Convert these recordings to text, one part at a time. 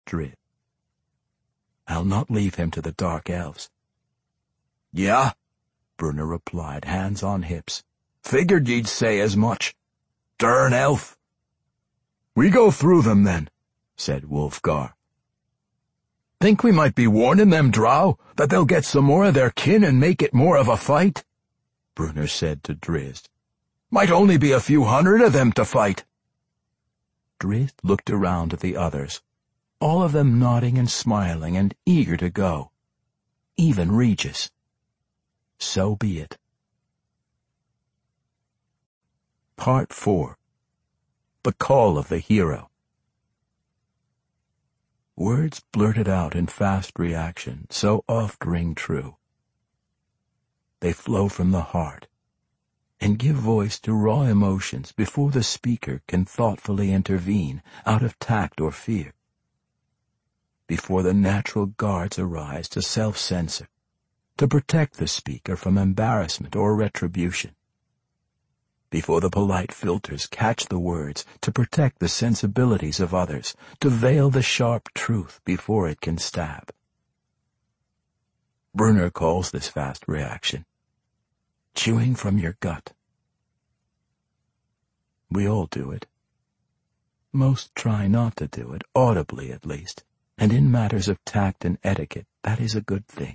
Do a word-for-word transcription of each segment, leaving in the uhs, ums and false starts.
Drizzt. "I'll not leave him to the Dark Elves." "Yeah?" Bruenor replied, hands on hips. "Figured ye'd say as much. Dern elf." "We go through them, then," said Wulfgar. "Think we might be warning them, drow, that they'll get some more of their kin and make it more of a fight?" Bruenor said to Drizzt. "Might only be a few hundred of them to fight." Drizzt looked around at the others, all of them nodding and smiling and eager to go. Even Regis. So be it. Part four. The Call of the Hero. Words blurted out in fast reaction so oft ring true. They flow from the heart and give voice to raw emotions before the speaker can thoughtfully intervene out of tact or fear, before the natural guards arise to self-censor, to protect the speaker from embarrassment or retribution, before the polite filters catch the words to protect the sensibilities of others, to veil the sharp truth before it can stab. Bruenor calls this fast reaction chewing from your gut. We all do it. Most try not to do it, audibly at least, and in matters of tact and etiquette, that is a good thing.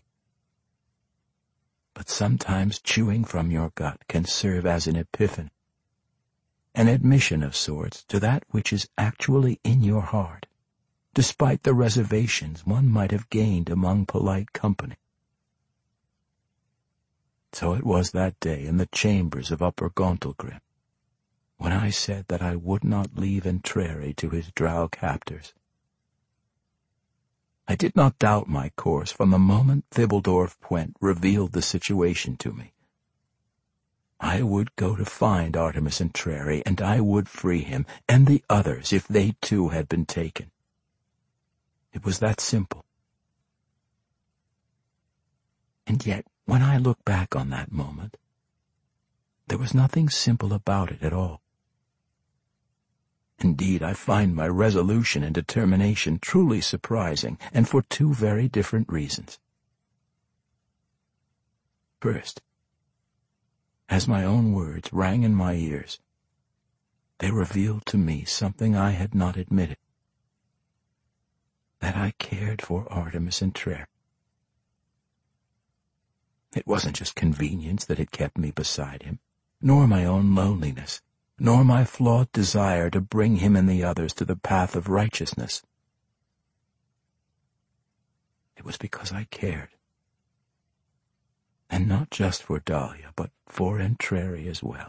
But sometimes chewing from your gut can serve as an epiphany, an admission of sorts to that which is actually in your heart, despite the reservations one might have gained among polite company. So it was that day in the chambers of Upper Gauntlgrim, when I said that I would not leave Entreri to his drow captors. I did not doubt my course from the moment Thibildorf Pwent revealed the situation to me. I would go to find Artemis Entreri, and I would free him, and the others, if they too had been taken. It was that simple. And yet, when I look back on that moment, there was nothing simple about it at all. Indeed, I find my resolution and determination truly surprising, and for two very different reasons. First, as my own words rang in my ears, they revealed to me something I had not admitted, that I cared for Artemis Entreri. It wasn't just convenience that had kept me beside him, nor my own loneliness, nor my flawed desire to bring him and the others to the path of righteousness. It was because I cared. And not just for Dahlia, but for Entreri as well.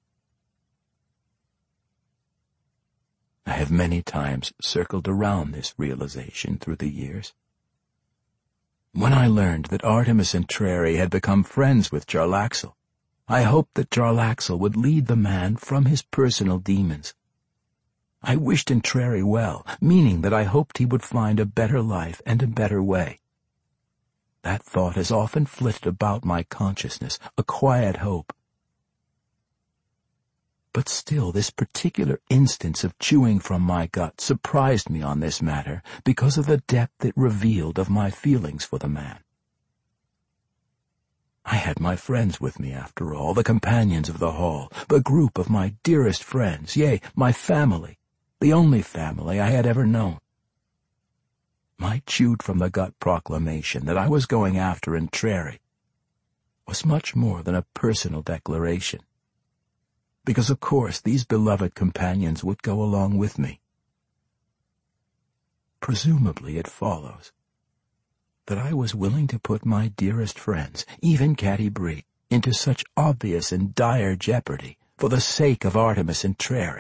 I have many times circled around this realization through the years. When I learned that Artemis Entreri had become friends with Jarlaxle, I hoped that Jarlaxle would lead the man from his personal demons. I wished Entreri well, meaning that I hoped he would find a better life and a better way. That thought has often flitted about my consciousness, a quiet hope. But still, this particular instance of chewing from my gut surprised me on this matter because of the depth it revealed of my feelings for the man. I had my friends with me, after all, the companions of the hall, the group of my dearest friends, yea, my family, the only family I had ever known. My chewed-from-the-gut proclamation that I was going after Entreri was much more than a personal declaration, because of course these beloved companions would go along with me. Presumably it follows that I was willing to put my dearest friends, even Catti Brie, into such obvious and dire jeopardy for the sake of Artemis Entreri.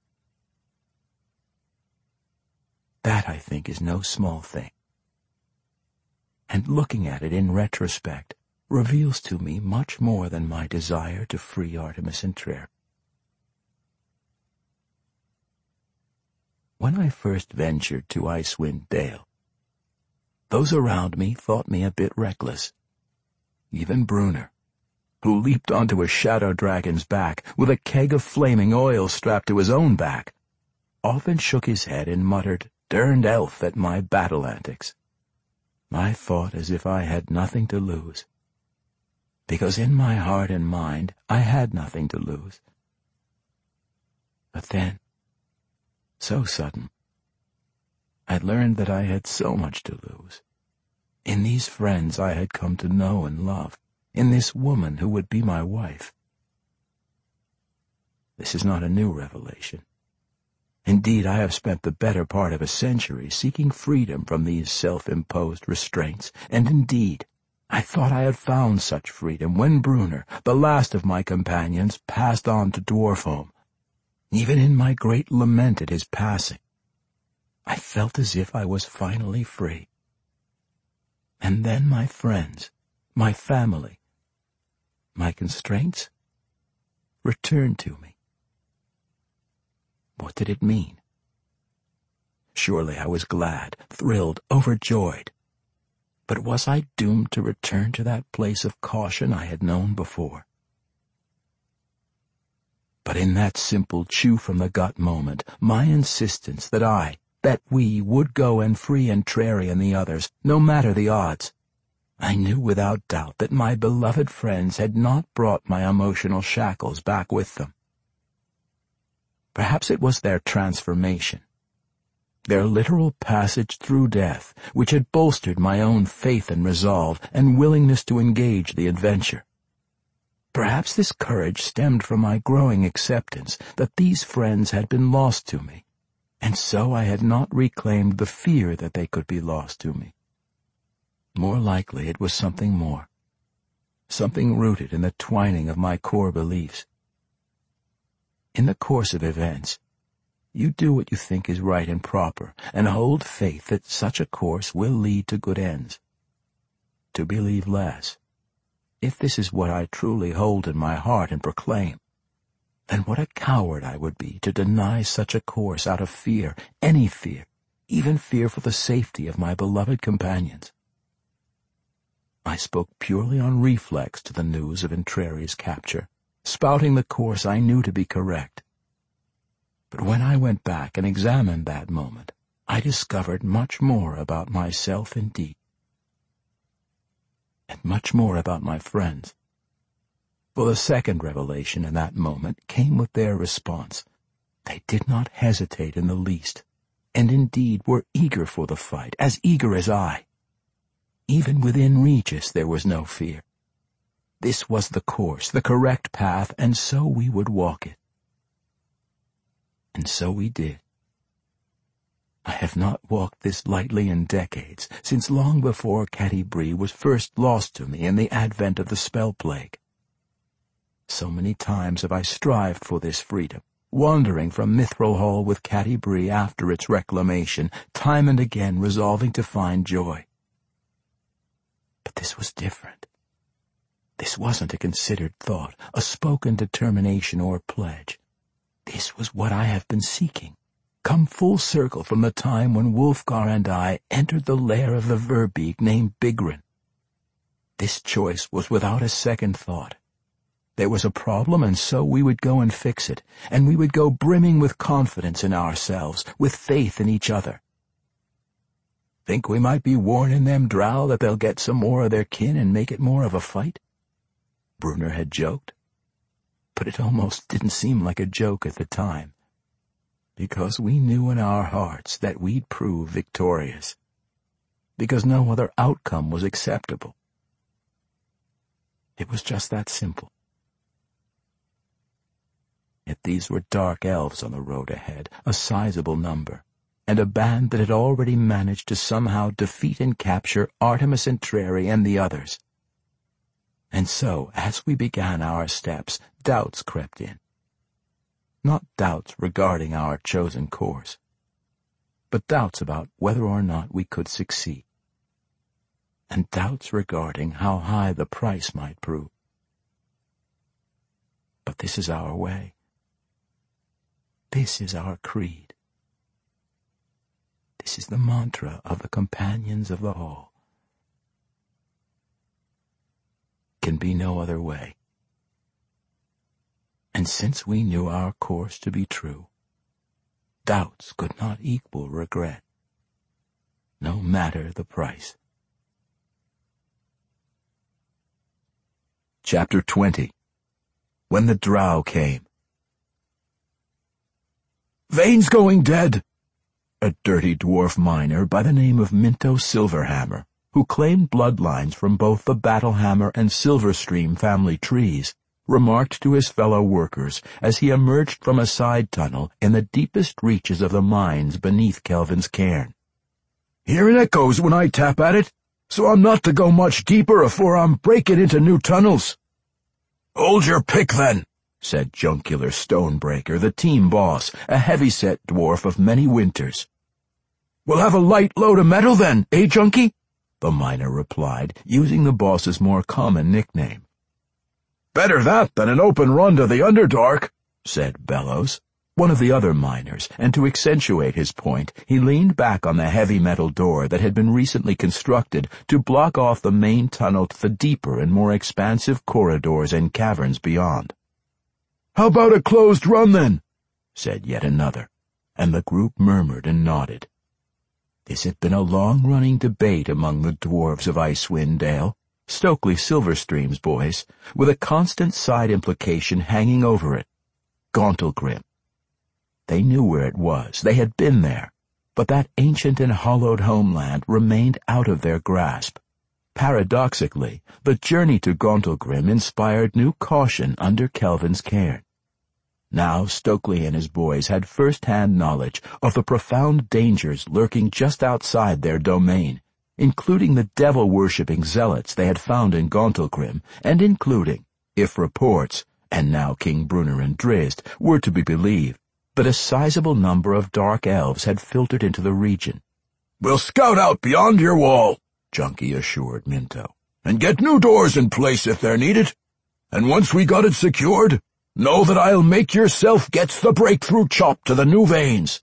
That, I think, is no small thing, and looking at it in retrospect reveals to me much more than my desire to free Artemis Entreri. When I first ventured to Icewind Dale, those around me thought me a bit reckless. Even Bruenor, who leaped onto a shadow dragon's back with a keg of flaming oil strapped to his own back, often shook his head and muttered, derned elf at my battle antics. I fought as if I had nothing to lose, because in my heart and mind I had nothing to lose. But then, so sudden, I learned that I had so much to lose. In these friends I had come to know and love, in this woman who would be my wife. This is not a new revelation. Indeed, I have spent the better part of a century seeking freedom from these self-imposed restraints, and indeed, I thought I had found such freedom when Brunner, the last of my companions, passed on to Dwarfholm. Even in my great lament at his passing, I felt as if I was finally free. And then my friends, my family, my constraints returned to me. What did it mean? Surely I was glad, thrilled, overjoyed. But was I doomed to return to that place of caution I had known before? But in that simple chew-from-the-gut moment, my insistence that I, that we would go and free Entreri and the others, no matter the odds, I knew without doubt that my beloved friends had not brought my emotional shackles back with them. Perhaps it was their transformation, their literal passage through death, which had bolstered my own faith and resolve and willingness to engage the adventure. Perhaps this courage stemmed from my growing acceptance that these friends had been lost to me, and so I had not reclaimed the fear that they could be lost to me. More likely it was something more, something rooted in the twining of my core beliefs. In the course of events, you do what you think is right and proper, and hold faith that such a course will lead to good ends. To believe less, if this is what I truly hold in my heart and proclaim, then what a coward I would be to deny such a course out of fear, any fear, even fear for the safety of my beloved companions. I spoke purely on reflex to the news of Entreri's capture, spouting the course I knew to be correct. But when I went back and examined that moment, I discovered much more about myself indeed, and much more about my friends. For the second revelation in that moment came with their response. They did not hesitate in the least, and indeed were eager for the fight, as eager as I. Even within Regis there was no fear. This was the course, the correct path, and so we would walk it. And so we did. I have not walked this lightly in decades, since long before Catti-brie was first lost to me in the advent of the spell plague. So many times have I strived for this freedom, wandering from Mithril Hall with Catti-brie after its reclamation, time and again resolving to find joy. But this was different. This wasn't a considered thought, a spoken determination or pledge. This was what I have been seeking, come full circle from the time when Wulfgar and I entered the lair of the Verbeeg named Bigrin. This choice was without a second thought. There was a problem, and so we would go and fix it, and we would go brimming with confidence in ourselves, with faith in each other. Think we might be warning them drow that they'll get some more of their kin and make it more of a fight? Brunner had joked, but it almost didn't seem like a joke at the time, because we knew in our hearts that we'd prove victorious, because no other outcome was acceptable. It was just that simple. Yet these were dark elves on the road ahead, a sizable number, and a band that had already managed to somehow defeat and capture Artemis Entreri and the others. And so, as we began our steps, doubts crept in. Not doubts regarding our chosen course, but doubts about whether or not we could succeed, and doubts regarding how high the price might prove. But this is our way. This is our creed. This is the mantra of the Companions of the Hall. Can be no other way. And since we knew our course to be true, doubts could not equal regret. no matter the price. Chapter twenty. When the Drow came. "Vane's going dead," a dirty dwarf miner by the name of Minto Silverhammer, who claimed bloodlines from both the Battlehammer and Silverstream family trees, remarked to his fellow workers as he emerged from a side tunnel in the deepest reaches of the mines beneath Kelvin's cairn. "Hearing echoes when I tap at it, so I'm not to go much deeper afore I'm breaking into new tunnels." "Hold your pick, then," said Juncular Stonebreaker, the team boss, a heavy-set dwarf of many winters. "We'll have a light load of metal, then, eh, Junkie?" the miner replied, using the boss's more common nickname. "Better that than an open run to the Underdark," said Bellows, one of the other miners, and to accentuate his point, he leaned back on the heavy metal door that had been recently constructed to block off the main tunnel to the deeper and more expansive corridors and caverns beyond. "How about a closed run, then?" said yet another, and the group murmured and nodded. This had been a long-running debate among the dwarves of Icewind Dale, Stokely Silverstream's boys, with a constant side implication hanging over it: Gauntlgrim. They knew where it was, they had been there, but that ancient and hallowed homeland remained out of their grasp. Paradoxically, the journey to Gauntlgrim inspired new caution under Kelvin's cairn. Now Stokely and his boys had first-hand knowledge of the profound dangers lurking just outside their domain, including the devil-worshipping zealots they had found in Gauntlgrim, and including, if reports, and now King Brunner and Drizzt, were to be believed, that a sizable number of dark elves had filtered into the region. "We'll scout out beyond your wall," Junkie assured Minto, "and get new doors in place if they're needed. And once we got it secured, know that I'll make yourself gets the breakthrough chop to the new veins."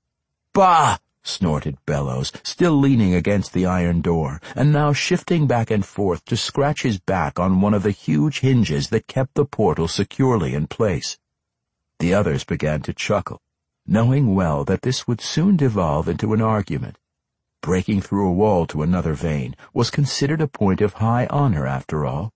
"Bah!" snorted Bellows, still leaning against the iron door, and now shifting back and forth to scratch his back on one of the huge hinges that kept the portal securely in place. The others began to chuckle, knowing well that this would soon devolve into an argument. Breaking through a wall to another vein was considered a point of high honor, after all.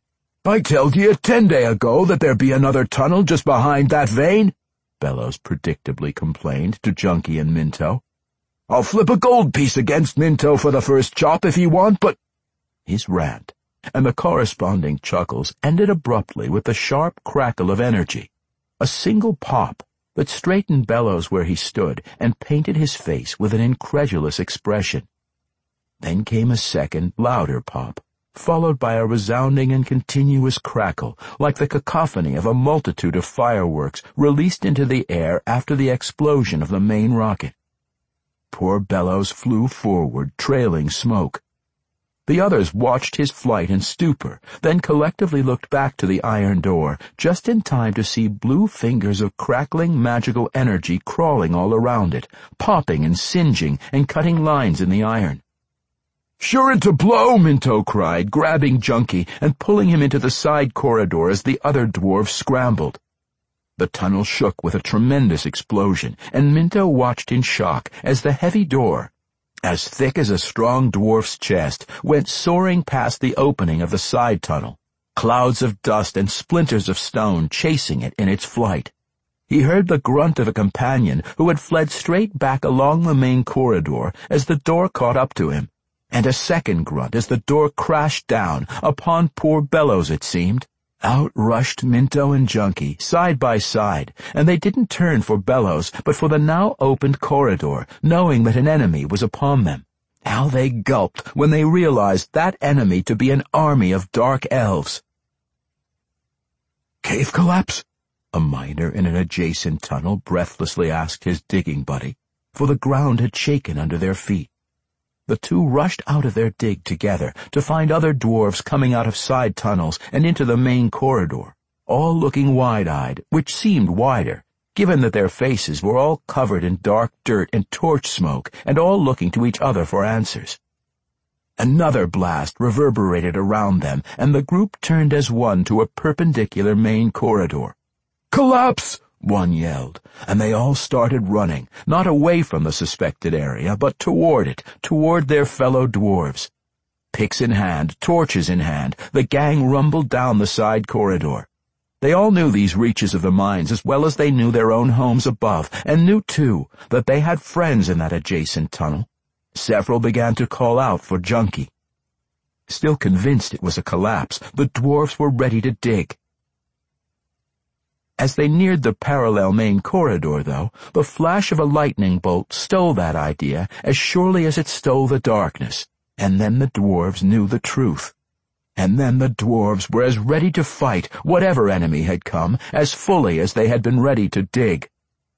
"I telled ye ten day ago that there be another tunnel just behind that vein," Bellows predictably complained to Junkie and Minto. "I'll flip a gold piece against Minto for the first chop if ye want, but—" His rant, and the corresponding chuckles, ended abruptly with a sharp crackle of energy. A single pop that straightened Bellows where he stood and painted his face with an incredulous expression. Then came a second, louder pop, followed by a resounding and continuous crackle, like the cacophony of a multitude of fireworks released into the air after the explosion of the main rocket. Poor Bellows flew forward, trailing smoke. The others watched his flight in stupor, then collectively looked back to the iron door, just in time to see blue fingers of crackling magical energy crawling all around it, popping and singeing and cutting lines in the iron. "Sure it to blow!" Minto cried, grabbing Junkie and pulling him into the side corridor as the other dwarves scrambled. The tunnel shook with a tremendous explosion, and Minto watched in shock as the heavy door, as thick as a strong dwarf's chest, went soaring past the opening of the side tunnel, clouds of dust and splinters of stone chasing it in its flight. He heard the grunt of a companion who had fled straight back along the main corridor as the door caught up to him, and a second grunt as the door crashed down upon poor Bellows, it seemed. Out rushed Minto and Junkie, side by side, and they didn't turn for Bellows, but for the now opened corridor, knowing that an enemy was upon them. How they gulped when they realized that enemy to be an army of dark elves. "Cave collapse?" a miner in an adjacent tunnel breathlessly asked his digging buddy, for the ground had shaken under their feet. The two rushed out of their dig together to find other dwarves coming out of side tunnels and into the main corridor, all looking wide-eyed, which seemed wider, given that their faces were all covered in dark dirt and torch smoke, and all looking to each other for answers. Another blast reverberated around them, and the group turned as one to a perpendicular main corridor. "Collapse!" one yelled, and they all started running, not away from the suspected area, but toward it, toward their fellow dwarves. Picks in hand, torches in hand, the gang rumbled down the side corridor. They all knew these reaches of the mines as well as they knew their own homes above, and knew, too, that they had friends in that adjacent tunnel. Several began to call out for Junkie. Still convinced it was a collapse, the dwarves were ready to dig. As they neared the parallel main corridor, though, the flash of a lightning bolt stole that idea as surely as it stole the darkness, and then the dwarves knew the truth. And then the dwarves were as ready to fight whatever enemy had come as fully as they had been ready to dig.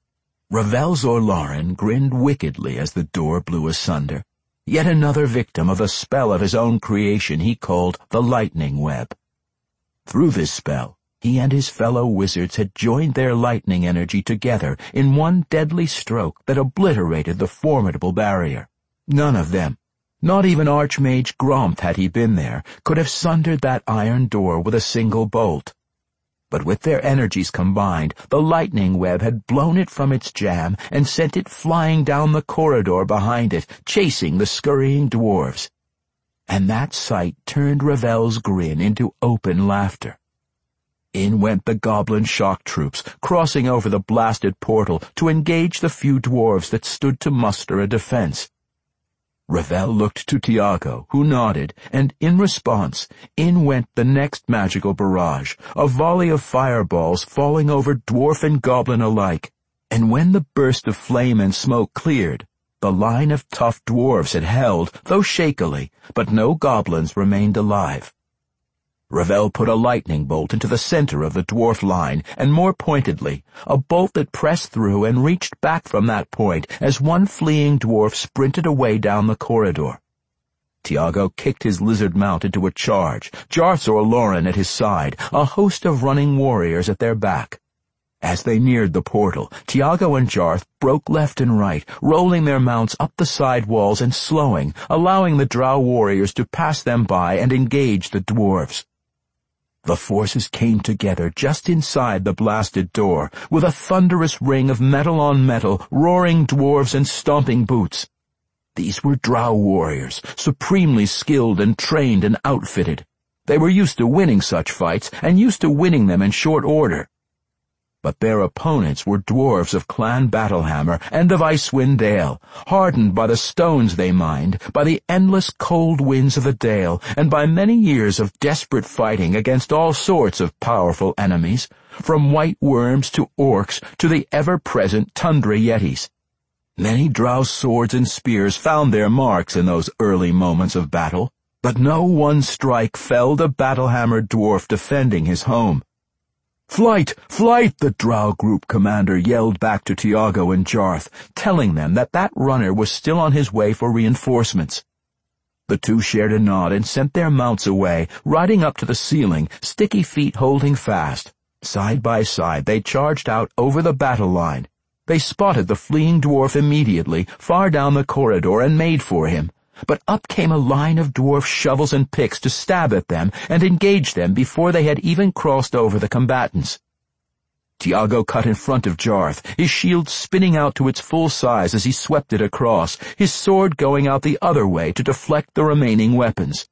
Ravel Zorlarin grinned wickedly as the door blew asunder, yet another victim of a spell of his own creation he called the Lightning Web. Through this spell, he and his fellow wizards had joined their lightning energy together in one deadly stroke that obliterated the formidable barrier. None of them, not even Archmage Gromth had he been there, could have sundered that iron door with a single bolt. But with their energies combined, the lightning web had blown it from its jam and sent it flying down the corridor behind it, chasing the scurrying dwarves. And that sight turned Ravel's grin into open laughter. In went the goblin shock troops, crossing over the blasted portal to engage the few dwarves that stood to muster a defense. Ravel looked to Tiago, who nodded, and in response, in went the next magical barrage, a volley of fireballs falling over dwarf and goblin alike, and when the burst of flame and smoke cleared, the line of tough dwarves had held, though shakily, but no goblins remained alive. Ravel put a lightning bolt into the center of the dwarf line, and more pointedly, a bolt that pressed through and reached back from that point as one fleeing dwarf sprinted away down the corridor. Tiago kicked his lizard mount into a charge, Jarth Zorlarin at his side, a host of running warriors at their back. As they neared the portal, Tiago and Jarth broke left and right, rolling their mounts up the side walls and slowing, allowing the drow warriors to pass them by and engage the dwarves. The forces came together just inside the blasted door, with a thunderous ring of metal on metal, roaring dwarves and stomping boots. These were drow warriors, supremely skilled and trained and outfitted. They were used to winning such fights, and used to winning them in short order. But their opponents were dwarves of Clan Battlehammer and of Icewind Dale, hardened by the stones they mined, by the endless cold winds of the Dale, and by many years of desperate fighting against all sorts of powerful enemies, from white worms to orcs to the ever-present tundra yetis. Many drow swords and spears found their marks in those early moments of battle, but no one strike felled a battle-hammered dwarf defending his home. "Flight! Flight!" the drow group commander yelled back to Tiago and Jarth, telling them that that runner was still on his way for reinforcements. The two shared a nod and sent their mounts away, riding up to the ceiling, sticky feet holding fast. Side by side they charged out over the battle line. They spotted the fleeing dwarf immediately, far down the corridor, and made for him. But up came a line of dwarf shovels and picks to stab at them and engage them before they had even crossed over the combatants. Tiago cut in front of Jarth, his shield spinning out to its full size as he swept it across, his sword going out the other way to deflect the remaining weapons.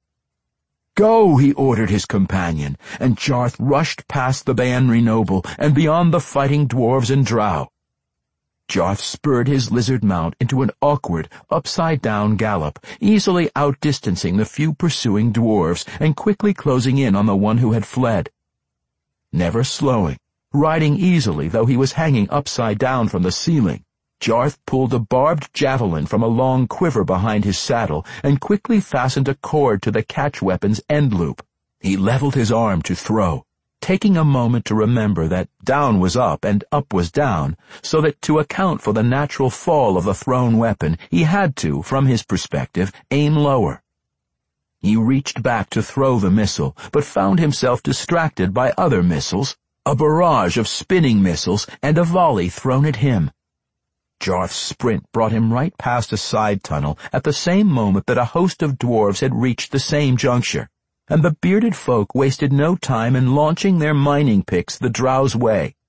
"Go," he ordered his companion, and Jarth rushed past the Baenri noble and beyond the fighting dwarves and drow. Jarth spurred his lizard mount into an awkward, upside-down gallop, easily outdistancing the few pursuing dwarves and quickly closing in on the one who had fled. Never slowing, riding easily though he was hanging upside down from the ceiling, Jarth pulled a barbed javelin from a long quiver behind his saddle and quickly fastened a cord to the catch-weapon's end loop. He leveled his arm to throw, taking a moment to remember that down was up and up was down, so that to account for the natural fall of the thrown weapon, he had to, from his perspective, aim lower. He reached back to throw the missile, but found himself distracted by other missiles, a barrage of spinning missiles, and a volley thrown at him. Jarth's sprint brought him right past a side tunnel at the same moment that a host of dwarves had reached the same juncture, and the bearded folk wasted no time in launching their mining picks the drow's way.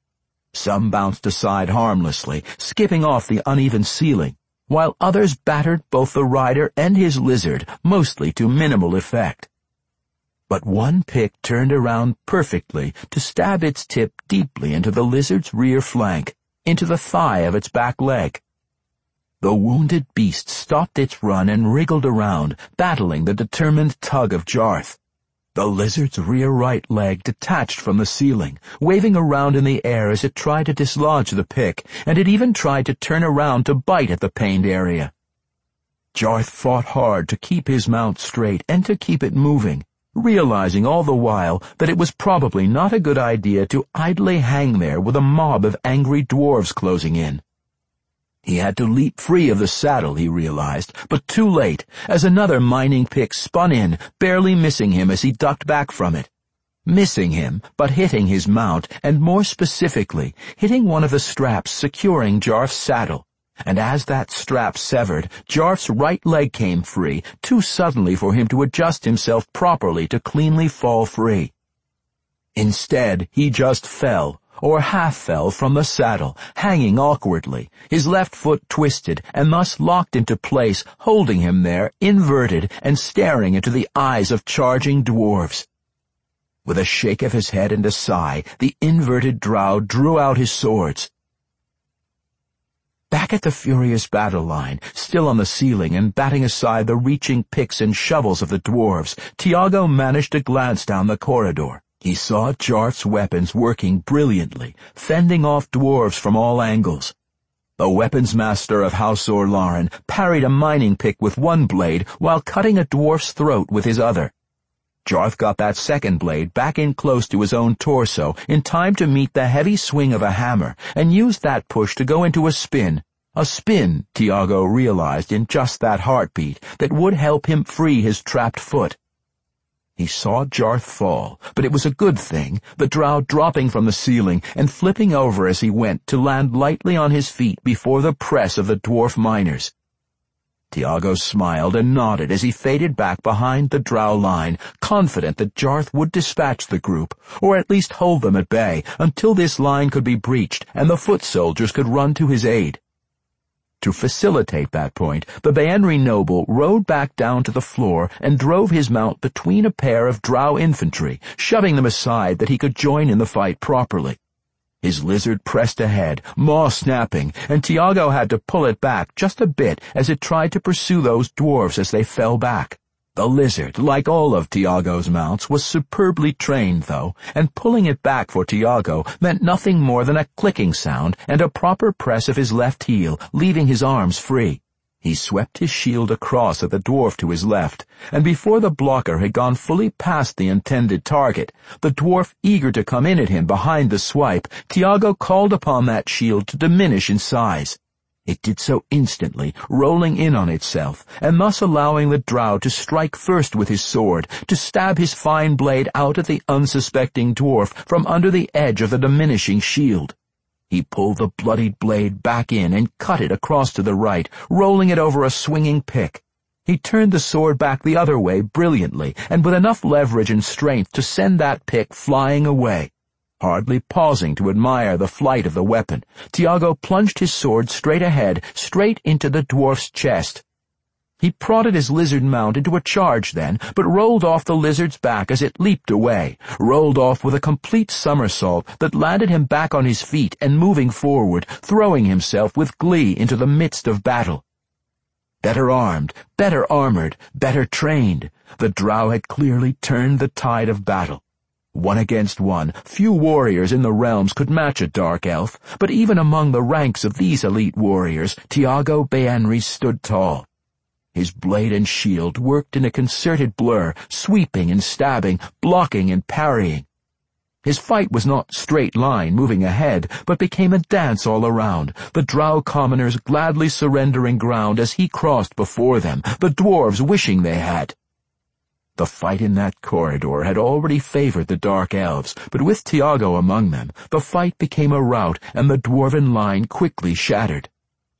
Some bounced aside harmlessly, skipping off the uneven ceiling, while others battered both the rider and his lizard, mostly to minimal effect. But one pick turned around perfectly to stab its tip deeply into the lizard's rear flank, into the thigh of its back leg. The wounded beast stopped its run and wriggled around, battling the determined tug of Jarth. The lizard's rear right leg detached from the ceiling, waving around in the air as it tried to dislodge the pick, and it even tried to turn around to bite at the pained area. Jarth fought hard to keep his mount straight and to keep it moving, realizing all the while that it was probably not a good idea to idly hang there with a mob of angry dwarves closing in. He had to leap free of the saddle, he realized, but too late, as another mining pick spun in, barely missing him as he ducked back from it. Missing him, but hitting his mount, and more specifically, hitting one of the straps securing Jarth's saddle. And as that strap severed, Jarth's right leg came free, too suddenly for him to adjust himself properly to cleanly fall free. Instead, he just fell, or half fell from the saddle, hanging awkwardly, his left foot twisted and thus locked into place, holding him there, inverted and staring into the eyes of charging dwarves. With a shake of his head and a sigh, the inverted drow drew out his swords. Back at the furious battle line, still on the ceiling and batting aside the reaching picks and shovels of the dwarves, Tiago managed to glance down the corridor. He saw Jarth's weapons working brilliantly, fending off dwarves from all angles. The weapons master of House Orlaren parried a mining pick with one blade while cutting a dwarf's throat with his other. Jarth got that second blade back in close to his own torso in time to meet the heavy swing of a hammer and used that push to go into a spin. A spin, Tiago realized in just that heartbeat, that would help him free his trapped foot. He saw Jarth fall, but it was a good thing, the drow dropping from the ceiling and flipping over as he went to land lightly on his feet before the press of the dwarf miners. Tiago smiled and nodded as he faded back behind the drow line, confident that Jarth would dispatch the group, or at least hold them at bay, until this line could be breached and the foot soldiers could run to his aid. To facilitate that point, the Baenri noble rode back down to the floor and drove his mount between a pair of drow infantry, shoving them aside that he could join in the fight properly. His lizard pressed ahead, maw snapping, and Tiago had to pull it back just a bit as it tried to pursue those dwarves as they fell back. The lizard, like all of Tiago's mounts, was superbly trained, though, and pulling it back for Tiago meant nothing more than a clicking sound and a proper press of his left heel, leaving his arms free. He swept his shield across at the dwarf to his left, and before the blocker had gone fully past the intended target, the dwarf eager to come in at him behind the swipe, Tiago called upon that shield to diminish in size. It did so instantly, rolling in on itself, and thus allowing the drow to strike first with his sword, to stab his fine blade out at the unsuspecting dwarf from under the edge of the diminishing shield. He pulled the bloodied blade back in and cut it across to the right, rolling it over a swinging pick. He turned the sword back the other way brilliantly, and with enough leverage and strength to send that pick flying away. Hardly pausing to admire the flight of the weapon, Tiago plunged his sword straight ahead, straight into the dwarf's chest. He prodded his lizard mount into a charge then, but rolled off the lizard's back as it leaped away, rolled off with a complete somersault that landed him back on his feet and moving forward, throwing himself with glee into the midst of battle. Better armed, better armored, better trained, the drow had clearly turned the tide of battle. One against one, few warriors in the realms could match a dark elf, but even among the ranks of these elite warriors, Tiago Baenri stood tall. His blade and shield worked in a concerted blur, sweeping and stabbing, blocking and parrying. His fight was not straight line moving ahead, but became a dance all around, the drow commoners gladly surrendering ground as he crossed before them, the dwarves wishing they had. The fight in that corridor had already favored the dark elves, but with Tiago among them, the fight became a rout and the dwarven line quickly shattered.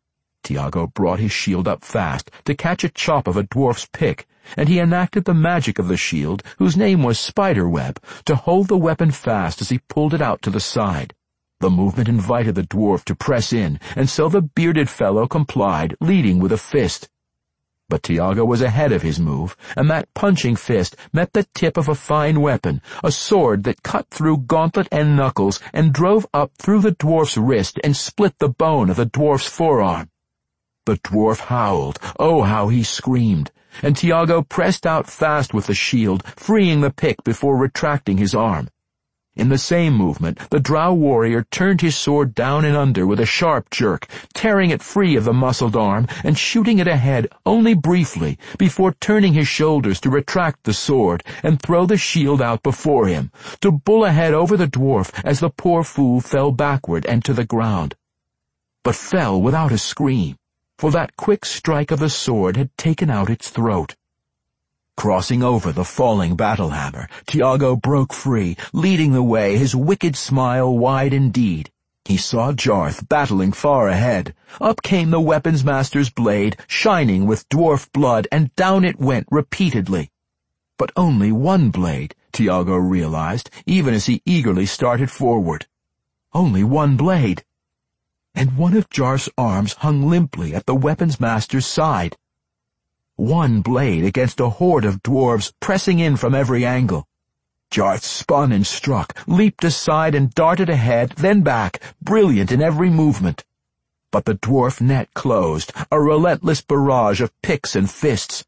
Tiago brought his shield up fast to catch a chop of a dwarf's pick, and he enacted the magic of the shield, whose name was Spiderweb, to hold the weapon fast as he pulled it out to the side. The movement invited the dwarf to press in, and so the bearded fellow complied, leading with a fist. But Tiago was ahead of his move, and that punching fist met the tip of a fine weapon, a sword that cut through gauntlet and knuckles and drove up through the dwarf's wrist and split the bone of the dwarf's forearm. The dwarf howled, oh how he screamed, and Tiago pressed out fast with the shield, freeing the pick before retracting his arm. In the same movement, the drow warrior turned his sword down and under with a sharp jerk, tearing it free of the muscled arm and shooting it ahead only briefly before turning his shoulders to retract the sword and throw the shield out before him, to bull ahead over the dwarf as the poor fool fell backward and to the ground. But fell without a scream, for that quick strike of the sword had taken out its throat. Crossing over the falling battle-hammer, Tiago broke free, leading the way, his wicked smile wide indeed. He saw Jarth battling far ahead. Up came the weapons master's blade, shining with dwarf blood, and down it went repeatedly. But only one blade, Tiago realized, even as he eagerly started forward. Only one blade. And one of Jarth's arms hung limply at the weapons master's side. One blade against a horde of dwarves pressing in from every angle. Jarth spun and struck, leaped aside and darted ahead, then back, brilliant in every movement. But the dwarf net closed, a relentless barrage of picks and fists.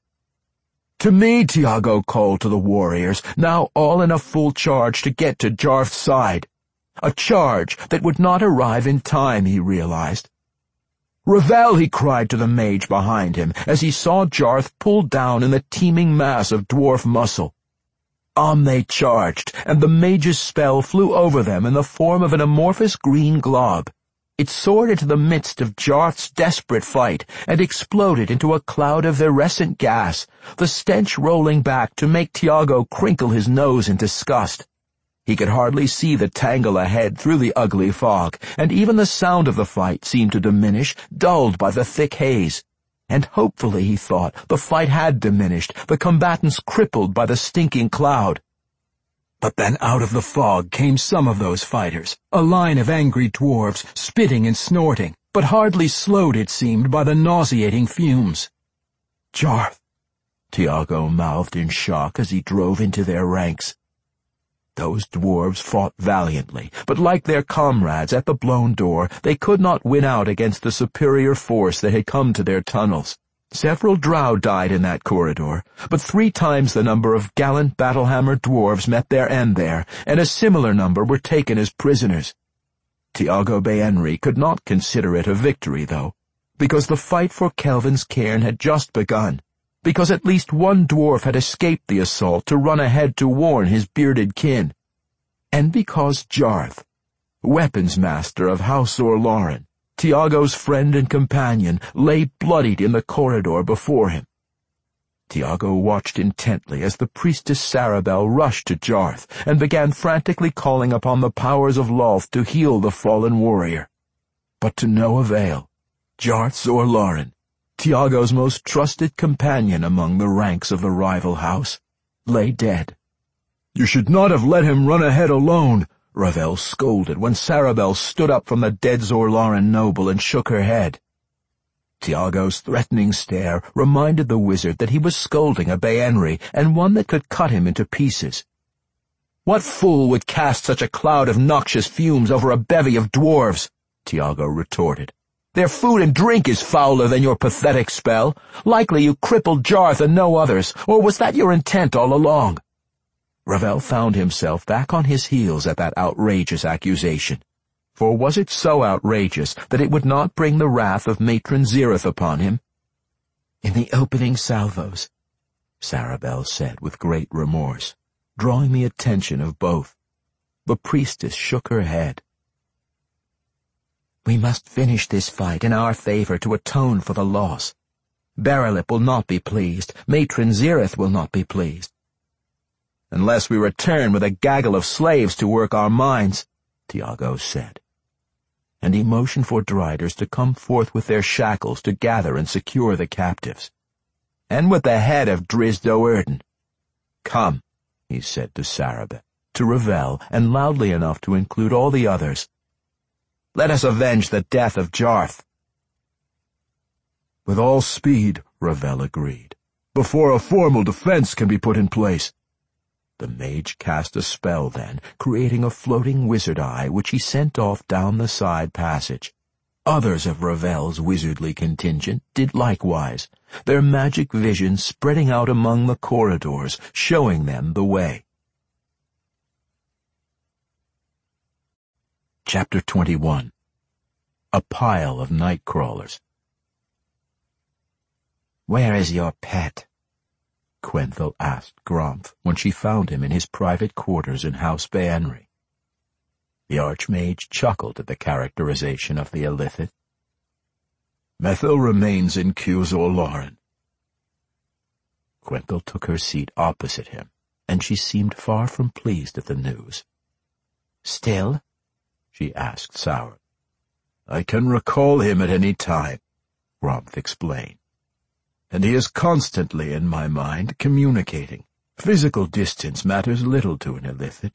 To me, Tiago called to the warriors, now all in a full charge to get to Jarth's side. A charge that would not arrive in time, he realized. "Ravel!" he cried to the mage behind him, as he saw Jarth pulled down in the teeming mass of dwarf muscle. On they charged, and the mage's spell flew over them in the form of an amorphous green glob. It soared into the midst of Jarth's desperate fight, and exploded into a cloud of iridescent gas, the stench rolling back to make Tiago crinkle his nose in disgust. He could hardly see the tangle ahead through the ugly fog, and even the sound of the fight seemed to diminish, dulled by the thick haze. And hopefully, he thought, the fight had diminished, the combatants crippled by the stinking cloud. But then out of the fog came some of those fighters, a line of angry dwarves, spitting and snorting, but hardly slowed, it seemed, by the nauseating fumes. "Jarth," Tiago mouthed in shock as he drove into their ranks. Those dwarves fought valiantly, but like their comrades at the blown door, they could not win out against the superior force that had come to their tunnels. Several drow died in that corridor, but three times the number of gallant battle-hammer dwarves met their end there, and a similar number were taken as prisoners. Tiago Baenri could not consider it a victory, though, because the fight for Kelvin's cairn had just begun, because at least one dwarf had escaped the assault to run ahead to warn his bearded kin, and because Jarth, weapons master of House Orloran, Tiago's friend and companion, lay bloodied in the corridor before him. Tiago watched intently as the priestess Sarabel rushed to Jarth and began frantically calling upon the powers of Lolth to heal the fallen warrior. But to no avail. Jarth Orloran, Tiago's most trusted companion among the ranks of the rival house, lay dead. "You should not have let him run ahead alone," Ravel scolded when Sarabel stood up from the dead Orloran noble and shook her head. Tiago's threatening stare reminded the wizard that he was scolding a Baenri, and one that could cut him into pieces. "What fool would cast such a cloud of noxious fumes over a bevy of dwarves?" Tiago retorted. "Their food and drink is fouler than your pathetic spell. Likely you crippled Jarth and no others, or was that your intent all along?" Ravel found himself back on his heels at that outrageous accusation. For was it so outrageous that it would not bring the wrath of Matron Zirith upon him? "In the opening salvos," Sarabel said with great remorse, drawing the attention of both. The priestess shook her head. "We must finish this fight in our favor to atone for the loss. Barilip will not be pleased. Matron Zirith will not be pleased." "Unless we return with a gaggle of slaves to work our mines," Tiago said. And he motioned for Driders to come forth with their shackles to gather and secure the captives. "And with the head of Drizzt Do'Urden. Come," he said to Sarabel, to Ravel, and loudly enough to include all the others. Let us avenge the death of Jarth." "With all speed," Ravel agreed, "before a formal defense can be put in place." The mage cast a spell then, creating a floating wizard eye which he sent off down the side passage. Others of Ravel's wizardly contingent did likewise, their magic vision spreading out among the corridors, showing them the way. Chapter twenty-one. A Pile of Night Crawlers. "Where is your pet?" Quenthel asked Gromph when she found him in his private quarters in House Béhenry. The Archmage chuckled at the characterization of the illithid. "Methil remains in Cusor-Loren." Quenthel took her seat opposite him, and she seemed far from pleased at the news. "Still?" she asked sourly. "I can recall him at any time," Gromph explained. "And he is constantly in my mind, communicating. Physical distance matters little to an illithid."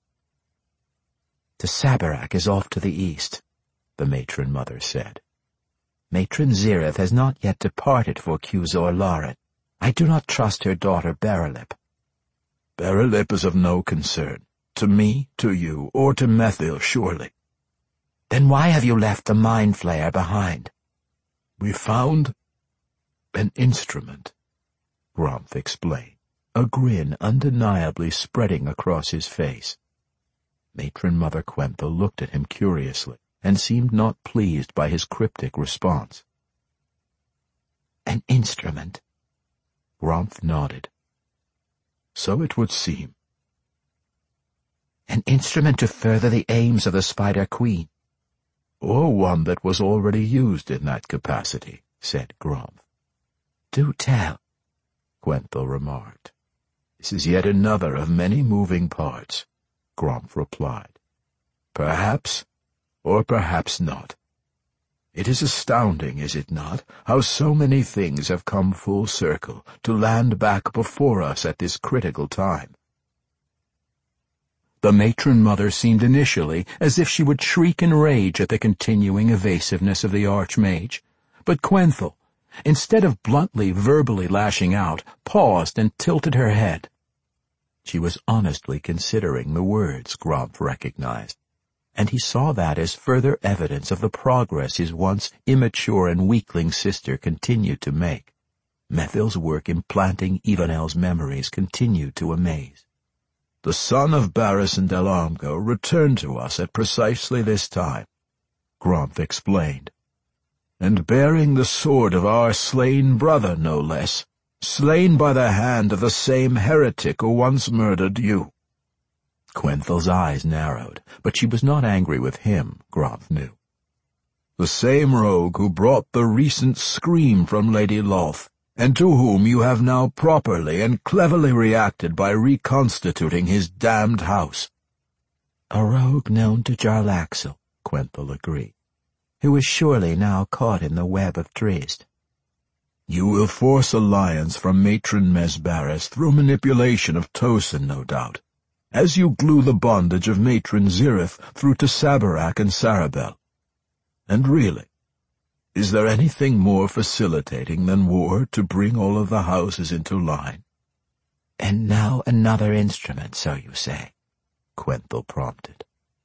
"The Saberac is off to the east," the matron mother said. "Matron Zirith has not yet departed for Cusor-Loren. I do not trust her daughter Berelip." "Berelip is of no concern. To me, to you, or to Methil, surely." "Then why have you left the Mind Flayer behind?" "We found an instrument," Gromph explained, a grin undeniably spreading across his face. Matron Mother Quenthel looked at him curiously, and seemed not pleased by his cryptic response. "An instrument?" Gromph nodded. "So it would seem." "An instrument to further the aims of the Spider Queen?" "Or one that was already used in that capacity," said Gromph. "Do tell," Quenthel remarked. "This is yet another of many moving parts," Gromph replied. "Perhaps, or perhaps not. It is astounding, is it not, how so many things have come full circle to land back before us at this critical time." The matron mother seemed initially as if she would shriek in rage at the continuing evasiveness of the Archmage, but Quenthel, instead of bluntly verbally lashing out, paused and tilted her head. She was honestly considering the words, Gromph recognized, and he saw that as further evidence of the progress his once immature and weakling sister continued to make. Methil's work implanting Ivanel's memories continued to amaze. "The son of Barris and Del Armgo returned to us at precisely this time," Gromph explained, "and bearing the sword of our slain brother, no less, slain by the hand of the same heretic who once murdered you." Quenthel's eyes narrowed, but she was not angry with him, Gromph knew. "The same rogue who brought the recent scream from Lady Loth, and to whom you have now properly and cleverly reacted by reconstituting his damned house." "A rogue known to Jarlaxle," Quenthel agreed, "who is surely now caught in the web of Drizzt." "You will force alliance from Matron Mesbaris through manipulation of Tosin, no doubt, as you glue the bondage of Matron Zirith through to Saberac and Sarabel. And really, is there anything more facilitating than war to bring all of the houses into line?" "And now another instrument, so you say?" Quenthel prompted.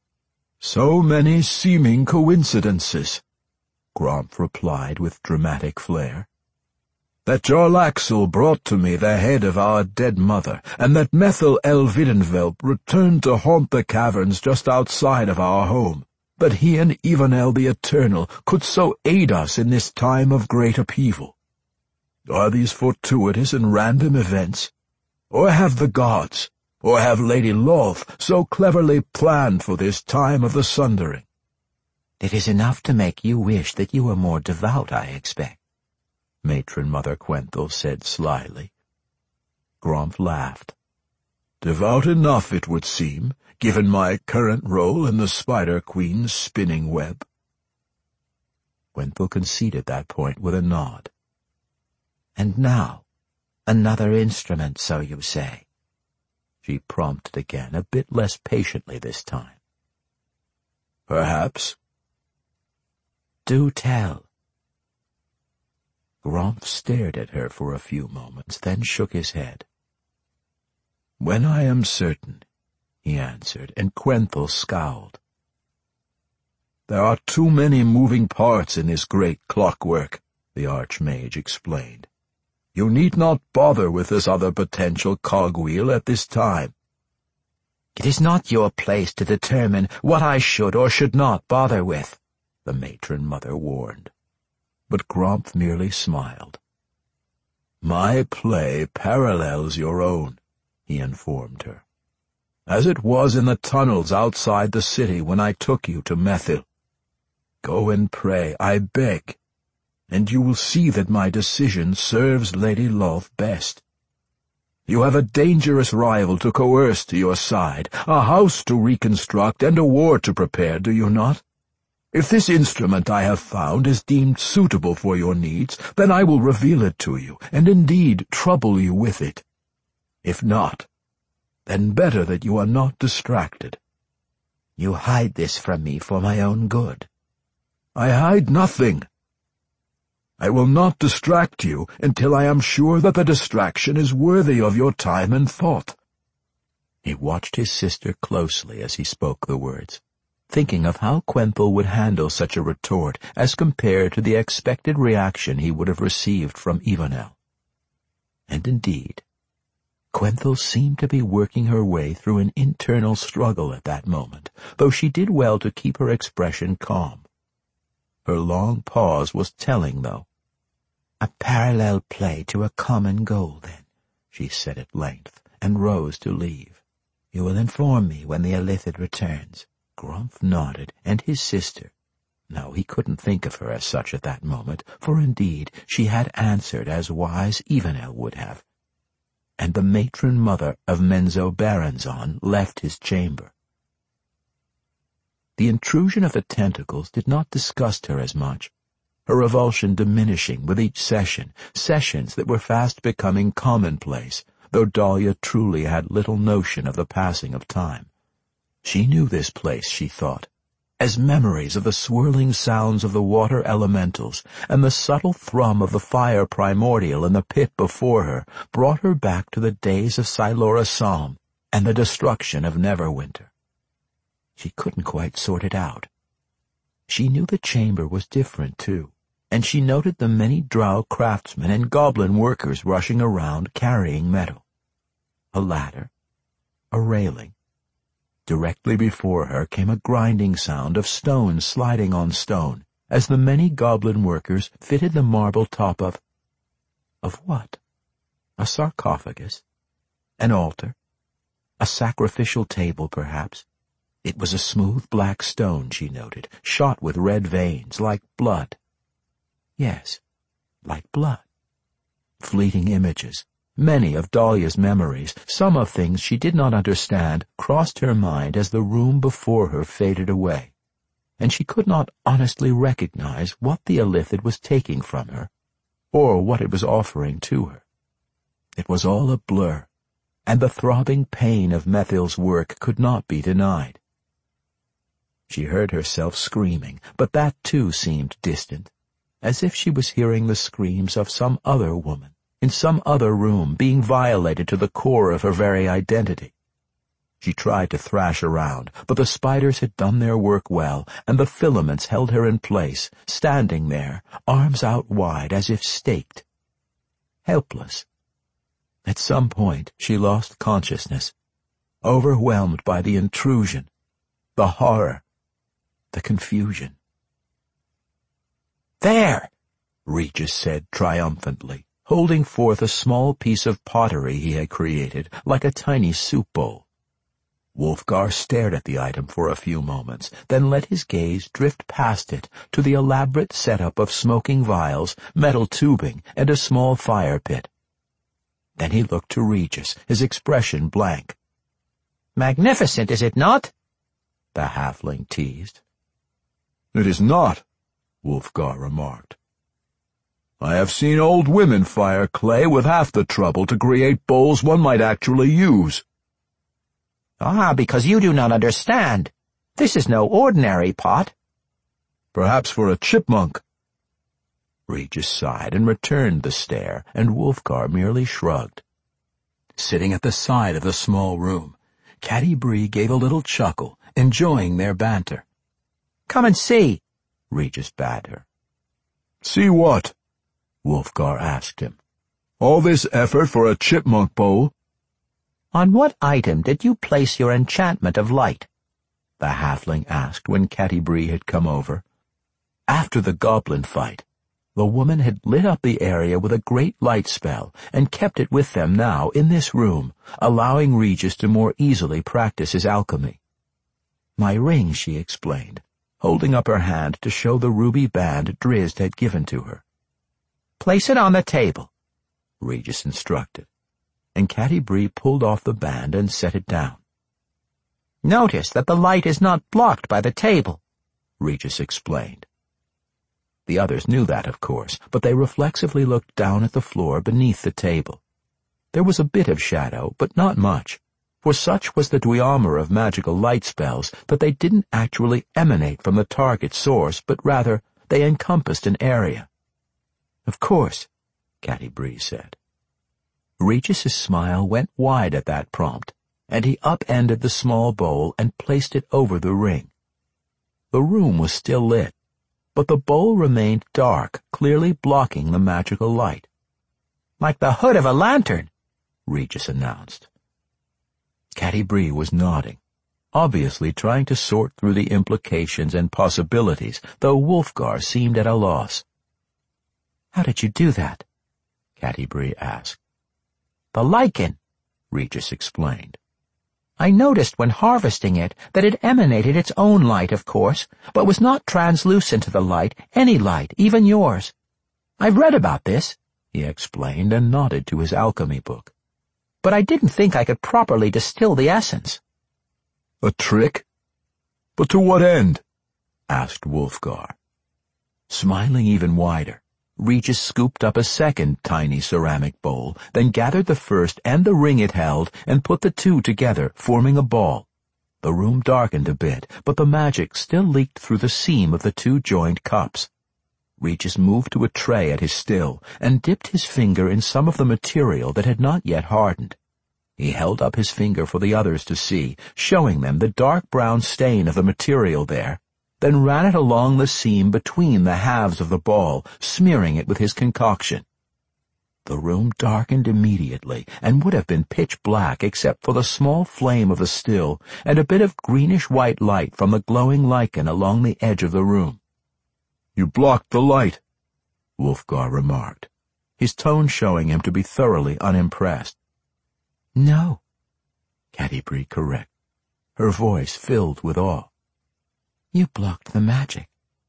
"So many seeming coincidences," Gromph replied with dramatic flair. "That Jarlaxle brought to me the head of our dead mother, and that Methil Elvidenvelp returned to haunt the caverns just outside of our home, that he and Ivanel the Eternal could so aid us in this time of great upheaval. Are these fortuitous and random events? Or have the gods, or have Lady Loth so cleverly planned for this time of the sundering?" "It is enough to make you wish that you were more devout, I expect," Matron Mother Quenthel said slyly. Gromph laughed. "Devout enough, it would seem, given my current role in the Spider Queen's spinning web." Quenthel conceded that point with a nod. "And now, another instrument, so you say?" she prompted again, a bit less patiently this time. "Perhaps, Do tell." Grumph stared at her for a few moments, then shook his head. "When I am certain," he answered, and Quenthel scowled. "There are too many moving parts in this great clockwork," the Archmage explained. "You need not bother with this other potential cogwheel at this time." "It is not your place to determine what I should or should not bother with," the matron mother warned. But Grumph merely smiled. "My play parallels your own," he informed her, "as it was in the tunnels outside the city when I took you to Methil. Go and pray, I beg, and you will see that my decision serves Lady Lolth best. You have a dangerous rival to coerce to your side, a house to reconstruct, and a war to prepare, do you not? If this instrument I have found is deemed suitable for your needs, then I will reveal it to you, and indeed trouble you with it. If not, then better that you are not distracted." "You hide this from me for my own good." "I hide nothing. I will not distract you until I am sure that the distraction is worthy of your time and thought." He watched his sister closely as he spoke the words, thinking of how Quenthel would handle such a retort as compared to the expected reaction he would have received from Ivanel. And indeed, Quenthel seemed to be working her way through an internal struggle at that moment, though she did well to keep her expression calm. Her long pause was telling, though. "A parallel play to a common goal, then," she said at length, and rose to leave. "You will inform me when the Illithid returns." Grumph nodded, and his sister. No, he couldn't think of her as such at that moment, for indeed she had answered as wise Ivanel would have. And the matron mother of Menzoberranzan left his chamber. The intrusion of the tentacles did not disgust her as much, her revulsion diminishing with each session, sessions that were fast becoming commonplace, though Dahlia truly had little notion of the passing of time. She knew this place, she thought, as memories of the swirling sounds of the water elementals and the subtle thrum of the fire primordial in the pit before her brought her back to the days of Silora Psalm and the destruction of Neverwinter. She couldn't quite sort it out. She knew the chamber was different, too, and she noted the many drow craftsmen and goblin workers rushing around carrying metal. A ladder, a railing. Directly before her came a grinding sound of stone sliding on stone as the many goblin workers fitted the marble top of... Of what? A sarcophagus? An altar? A sacrificial table, perhaps? It was a smooth black stone, she noted, shot with red veins, like blood. Yes, like blood. Fleeting images, many of Dahlia's memories, some of things she did not understand, crossed her mind as the room before her faded away, and she could not honestly recognize what the Illithid was taking from her, or what it was offering to her. It was all a blur, and the throbbing pain of Methil's work could not be denied. She heard herself screaming, but that too seemed distant, as if she was hearing the screams of some other woman, in some other room, being violated to the core of her very identity. She tried to thrash around, but the spiders had done their work well, and the filaments held her in place, standing there, arms out wide as if staked. Helpless. At some point she lost consciousness, overwhelmed by the intrusion, the horror, the confusion. "There!" Regis said triumphantly, holding forth a small piece of pottery he had created, like a tiny soup bowl. Wulfgar stared at the item for a few moments, then let his gaze drift past it to the elaborate setup of smoking vials, metal tubing, and a small fire pit. Then he looked to Regis, his expression blank. "Magnificent, is it not?" the halfling teased. "It is not," Wulfgar remarked. "I have seen old women fire clay with half the trouble to create bowls one might actually use." "Ah, because you do not understand. This is no ordinary pot." Perhaps for a chipmunk." Regis sighed and returned the stare, and Wulfgar merely shrugged. Sitting at the side of the small room, Catti-brie gave a little chuckle, enjoying their banter. "Come and see," Regis bade her. "See what?" Wulfgar asked him. "All this effort for a chipmunk bowl?" "On what item did you place your enchantment of light?" the halfling asked when Catti-brie had come over. After the goblin fight, the woman had lit up the area with a great light spell and kept it with them now in this room, allowing Regis to more easily practice his alchemy. "My ring," she explained, holding up her hand to show the ruby band Drizzt had given to her. "Place it on the table," Regis instructed, and Catti-brie pulled off the band and set it down. "Notice that the light is not blocked by the table," Regis explained. The others knew that, of course, but they reflexively looked down at the floor beneath the table. There was a bit of shadow, but not much, for such was the duomer of magical light spells that they didn't actually emanate from the target source, but rather they encompassed an area. "Of course," Catti-brie said. Regis's smile went wide at that prompt, and he upended the small bowl and placed it over the ring. The room was still lit, but the bowl remained dark, clearly blocking the magical light. "Like the hood of a lantern," Regis announced. Catti-brie was nodding, obviously trying to sort through the implications and possibilities, though Wulfgar seemed at a loss. "How did you do that?" Catti-brie asked. "The lichen," Regis explained. "I noticed when harvesting it that it emanated its own light, of course, but was not translucent to the light, any light, even yours. I've read about this," he explained and nodded to his alchemy book. "But I didn't think I could properly distill the essence." "A trick? But to what end?" asked Wulfgar. Smiling even wider, Regis scooped up a second tiny ceramic bowl, then gathered the first and the ring it held and put the two together, forming a ball. The room darkened a bit, but the magic still leaked through the seam of the two joined cups. Regis moved to a tray at his still and dipped his finger in some of the material that had not yet hardened. He held up his finger for the others to see, showing them the dark brown stain of the material there, then ran it along the seam between the halves of the ball, smearing it with his concoction. The room darkened immediately and would have been pitch black except for the small flame of the still and a bit of greenish-white light from the glowing lichen along the edge of the room. "You blocked the light," Wulfgar remarked, his tone showing him to be thoroughly unimpressed. "No," Catti-brie corrected, her voice filled with awe. "You blocked the magic."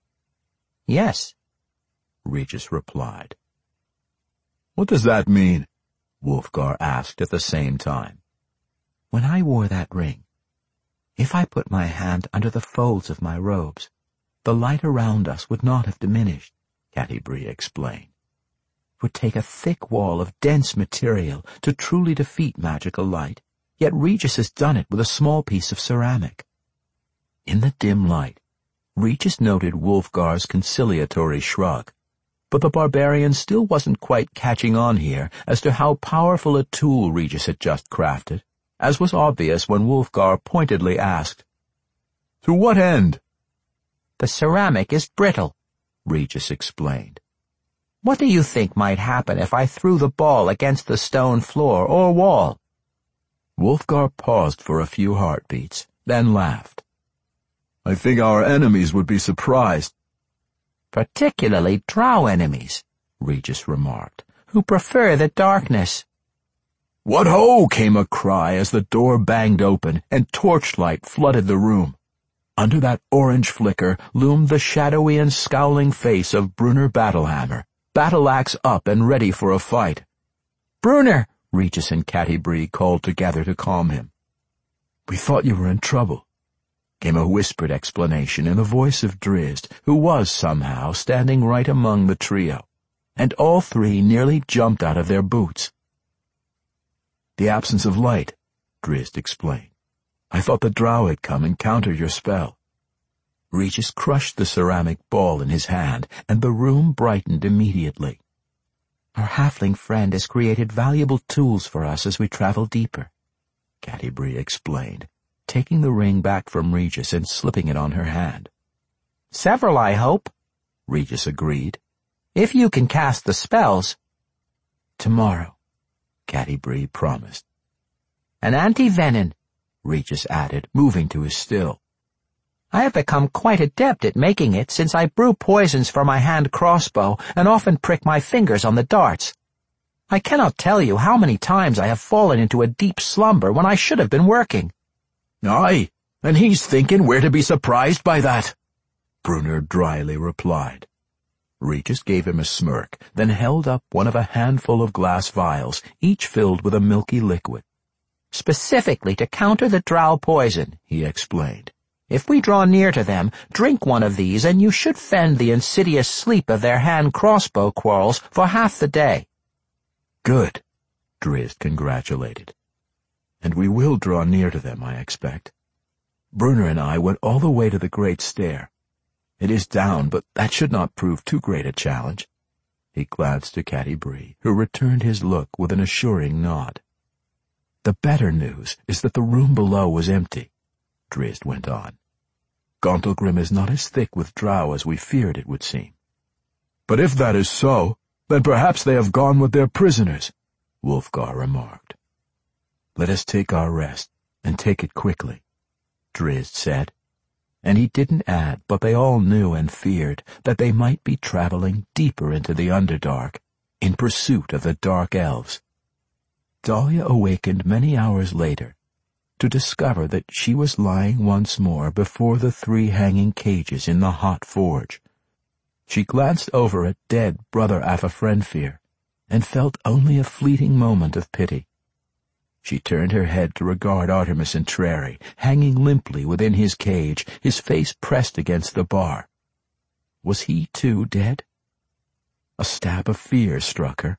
"Yes," Regis replied. "What does that mean?" Wulfgar asked at the same time. "When I wore that ring, if I put my hand under the folds of my robes, the light around us would not have diminished," Catti-brie explained. "It would take a thick wall of dense material to truly defeat magical light, yet Regis has done it with a small piece of ceramic." In the dim light, Regis noted Wulfgar's conciliatory shrug, but the barbarian still wasn't quite catching on here as to how powerful a tool Regis had just crafted, as was obvious when Wulfgar pointedly asked, "To what end?" "The ceramic is brittle," Regis explained. "What do you think might happen if I threw the ball against the stone floor or wall?" Wulfgar paused for a few heartbeats, then laughed. "I think our enemies would be surprised." "Particularly drow enemies," Regis remarked, "who prefer the darkness." "What ho!" came a cry as the door banged open and torchlight flooded the room. Under that orange flicker loomed the shadowy and scowling face of Brunner Battlehammer, battle-axe up and ready for a fight. "Brunner!" Regis and Catti-brie called together to calm him. "We thought you were in trouble," came a whispered explanation in the voice of Drizzt, who was somehow standing right among the trio, and all three nearly jumped out of their boots. "The absence of light," Drizzt explained. "I thought the drow had come and countered your spell." Regis crushed the ceramic ball in his hand, and the room brightened immediately. Our halfling friend has created valuable tools for us as we travel deeper, Catti-brie explained, taking the ring back from Regis and slipping it on her hand. Several, I hope, Regis agreed. If you can cast the spells. Tomorrow, Catti-brie promised. An anti-venin, Regis added, moving to his still. I have become quite adept at making it since I brew poisons for my hand crossbow and often prick my fingers on the darts. I cannot tell you how many times I have fallen into a deep slumber when I should have been working. Aye, and he's thinking we're to be surprised by that, Brunner dryly replied. Regis gave him a smirk, then held up one of a handful of glass vials, each filled with a milky liquid. Specifically to counter the drow poison, he explained. If we draw near to them, drink one of these, and you should fend the insidious sleep of their hand crossbow quarrels for half the day. Good, Drizzt congratulated. And we will draw near to them, I expect. Brunner and I went all the way to the Great Stair. It is down, but that should not prove too great a challenge. He glanced to Catti-brie, who returned his look with an assuring nod. The better news is that the room below was empty, Drizzt went on. Gauntlgrim is not as thick with drow as we feared it would seem. But if that is so, then perhaps they have gone with their prisoners, Wulfgar remarked. Let us take our rest, and take it quickly, Drizzt said. And he didn't add, but they all knew and feared that they might be traveling deeper into the Underdark, in pursuit of the Dark Elves. Dahlia awakened many hours later, to discover that she was lying once more before the three hanging cages in the hot forge. She glanced over at dead brother Afafrenfir, and felt only a fleeting moment of pity. She turned her head to regard Artemis Entreri, hanging limply within his cage, his face pressed against the bar. Was he too dead? A stab of fear struck her.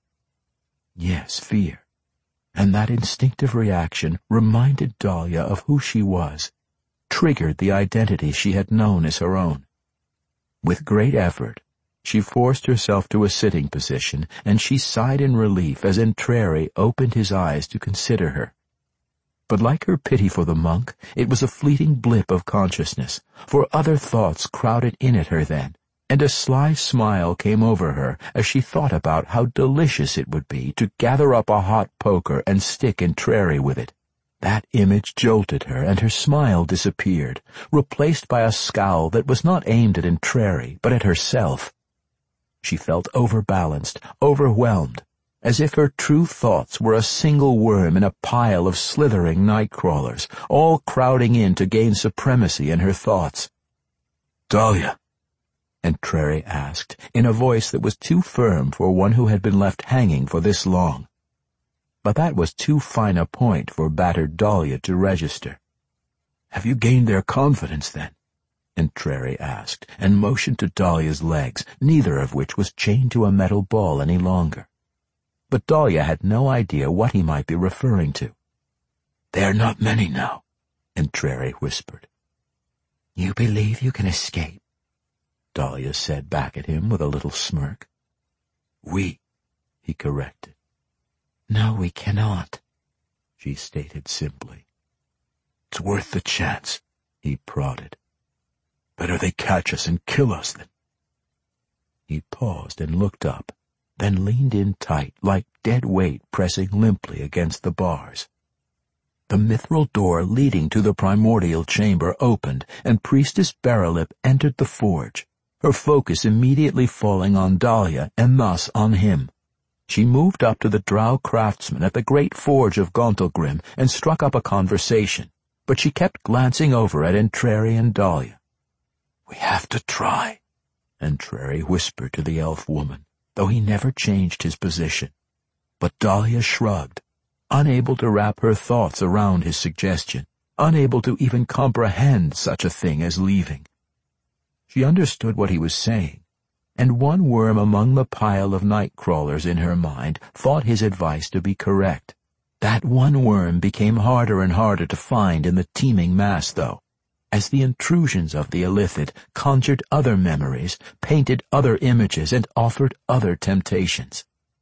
Yes, fear. And that instinctive reaction reminded Dahlia of who she was, triggered the identity she had known as her own. With great effort, she forced herself to a sitting position, and she sighed in relief as Entreri opened his eyes to consider her. But like her pity for the monk, it was a fleeting blip of consciousness, for other thoughts crowded in at her then, and a sly smile came over her as she thought about how delicious it would be to gather up a hot poker and stick Entreri with it. That image jolted her, and her smile disappeared, replaced by a scowl that was not aimed at Entreri, but at herself. She felt overbalanced, overwhelmed, as if her true thoughts were a single worm in a pile of slithering night-crawlers, all crowding in to gain supremacy in her thoughts. "Dahlia," Entreri asked, in a voice that was too firm for one who had been left hanging for this long. But that was too fine a point for battered Dahlia to register. "Have you gained their confidence, then?" Entreri asked, and motioned to Dahlia's legs, neither of which was chained to a metal ball any longer. But Dahlia had no idea what he might be referring to. "They are not many now," Entreri whispered. "You believe you can escape?" Dahlia said back at him with a little smirk. "We," he corrected. "No, we cannot," she stated simply. "It's worth the chance," he prodded. "Better they catch us and kill us than—" He paused and looked up, then leaned in tight, like dead weight pressing limply against the bars. The mithril door leading to the primordial chamber opened, and Priestess Berrilip entered the forge, her focus immediately falling on Dahlia and thus on him. She moved up to the drow craftsman at the great forge of Gauntlgrim and struck up a conversation, but she kept glancing over at Entreri and Dahlia. "We have to try," Entreri whispered to the elf woman, though he never changed his position. But Dahlia shrugged, unable to wrap her thoughts around his suggestion, unable to even comprehend such a thing as leaving. She understood what he was saying, and one worm among the pile of night-crawlers in her mind thought his advice to be correct. That one worm became harder and harder to find in the teeming mass, though. as the intrusions of the illithid conjured other memories, painted other images, and offered other temptations.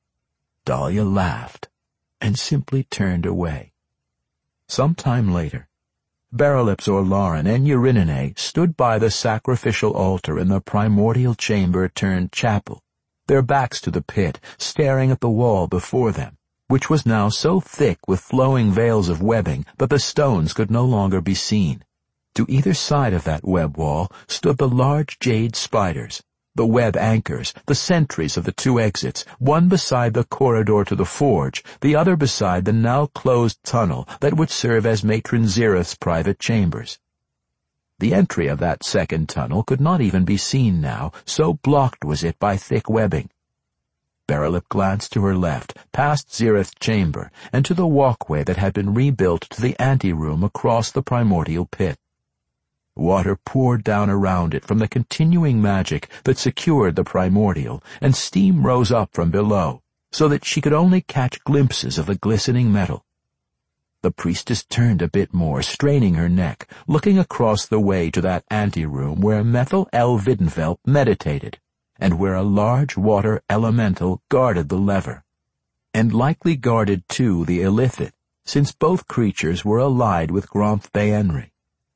Dahlia laughed and simply turned away. Some time later, Barilips Orlaran and Eurynome stood by the sacrificial altar in the primordial chamber turned chapel, their backs to the pit, staring at the wall before them, which was now so thick with flowing veils of webbing that the stones could no longer be seen. To either side of that web wall stood the large jade spiders, the web anchors, the sentries of the two exits, one beside the corridor to the forge, the other beside the now closed tunnel that would serve as Matron Zereth's private chambers. The entry of that second tunnel could not even be seen now, so blocked was it by thick webbing. Barilip glanced to her left, past Zereth's chamber, and to the walkway that had been rebuilt to the anteroom across the primordial pit. Water poured down around it from the continuing magic that secured the primordial, and steam rose up from below, so that she could only catch glimpses of the glistening metal. The priestess turned a bit more, straining her neck, looking across the way to that anteroom where Methel El Videnfeld meditated, and where a large water elemental guarded the lever, and likely guarded too the illithid, since both creatures were allied with Gromph Baenri.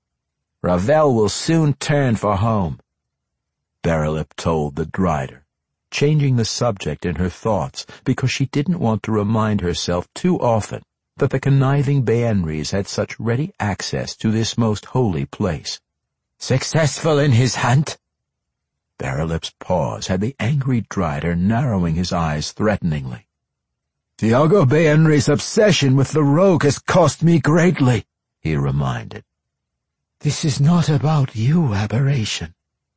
"Ravel will soon turn for home," Barilip told the Drider, changing the subject in her thoughts because she didn't want to remind herself too often that the conniving Baenris had such ready access to this most holy place. "Successful in his hunt?" Barilip's pause had the angry Drider narrowing his eyes threateningly. "Tiago Baenri's obsession with the rogue has cost me greatly," he reminded. "This is not about you, aberration."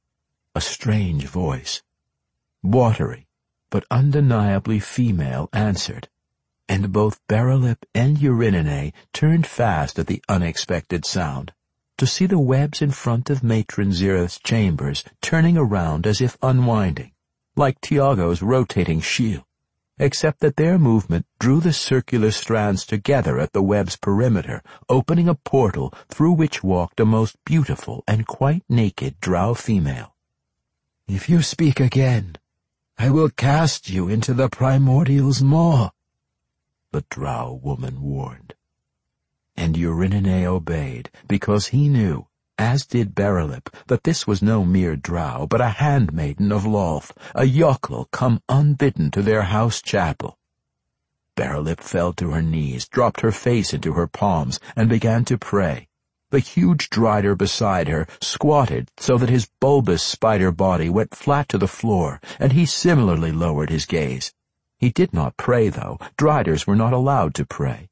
A strange voice, watery but undeniably female, answered, and both Barilip and Eurynome turned fast at the unexpected sound, to see the webs in front of Matron Zereth's chambers turning around as if unwinding, like Tiago's rotating shield, except that their movement drew the circular strands together at the web's perimeter, opening a portal through which walked a most beautiful and quite naked drow female. "If you speak again, I will cast you into the primordial's maw," the drow woman warned. And Eurynome obeyed, because he knew, as did Barilip, that this was no mere drow, but a handmaiden of Lolth, a yokel come unbidden to their house chapel. Barilip fell to her knees, dropped her face into her palms, and began to pray. The huge Drider beside her squatted so that his bulbous spider body went flat to the floor, and he similarly lowered his gaze. He did not pray, though. Driders were not allowed to pray.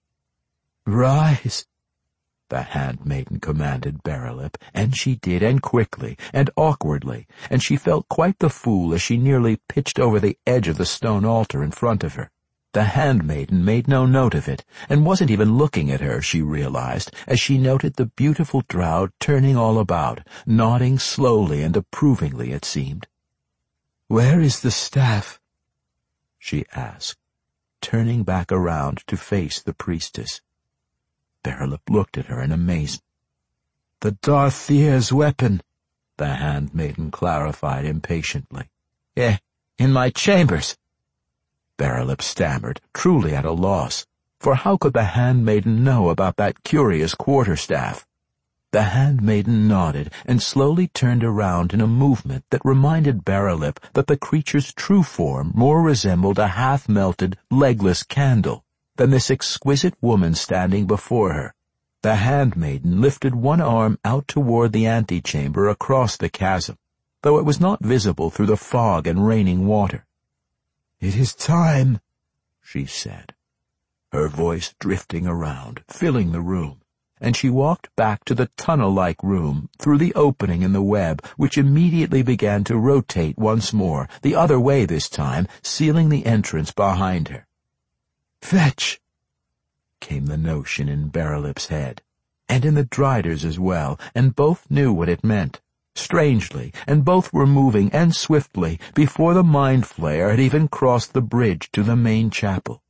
"Rise," the handmaiden commanded Barilip, and she did, and quickly, and awkwardly, and she felt quite the fool as she nearly pitched over the edge of the stone altar in front of her. The handmaiden made no note of it, and wasn't even looking at her, she realized, as she noted the beautiful drow turning all about, nodding slowly and approvingly, it seemed. "Where is the staff?" she asked, turning back around to face the priestess. Barilip looked at her in amazement. "The Darthier's weapon," the handmaiden clarified impatiently. "Eh, in my chambers." Barilip stammered, truly at a loss, for how could the handmaiden know about that curious quarterstaff? The handmaiden nodded and slowly turned around in a movement that reminded Barilip that the creature's true form more resembled a half-melted, legless candle than this exquisite woman standing before her. The handmaiden lifted one arm out toward the antechamber across the chasm, though it was not visible through the fog and raining water. "It is time," she said, her voice drifting around, filling the room, and she walked back to the tunnel-like room through the opening in the web, which immediately began to rotate once more, the other way this time, sealing the entrance behind her. "Fetch," came the notion in Barilip's head, and in the Drider's as well, and both knew what it meant, strangely, and both were moving, and swiftly, before the mind flare had even crossed the bridge to the main chapel.